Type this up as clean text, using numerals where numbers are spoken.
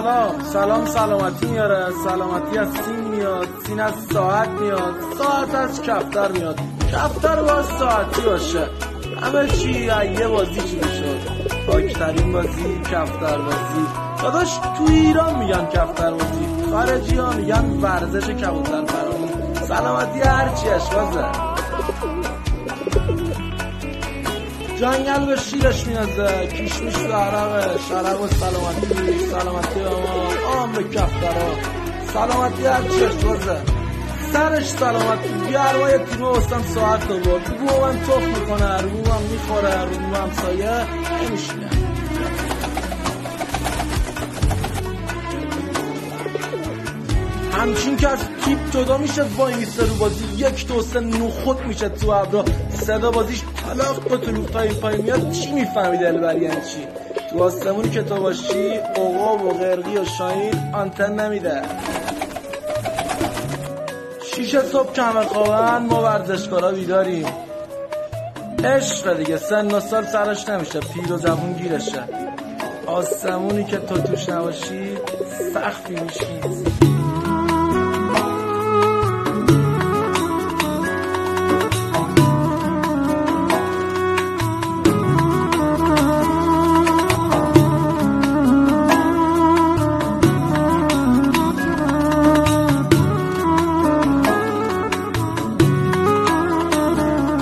سلام سلامتی میاره، سلامتی از سین میاد، سین از ساعت میاد، ساعت از کفتر میاد، کفتر باز ساعتی باشه. همه چی یه بازی چی میشد، پاکترین بازی کفتر بازی. داداش تو ایران میگن کفتر بازی، خارجی ها میگن ورزش کبوتر پرانی. سلامتی هرچی اشوازه، جنگل به شیرش میازه، کشمش به عرقه، شرق و سلامتی آم به کفترها، سلامتی هرچی اشوازه. سرش سلامتی گرمای تیمه وستم ساعت رو برد، رو من توف میکنه، رو من میخوره، رو من سایه نمیشینه. همچین که از تیپ جدا میشه وای میسته رو بازی، یک دوسته نخود میشه تو ابرا، صدا بازیش طلاق با طلوع پای میاد. چی میفهمی دلبر یعنی چی؟ تو آسمونی که تو باشی عقاب و قرقی و شاهین آنتن نمیده. 6 صبح کمر خوابن ما ورزشکارا بیداریم. عشق دیگه، سن و سال سرش نمیشه، پیر و جوون گیرشه. آسمونی که تو توش نباشی سختی میشی.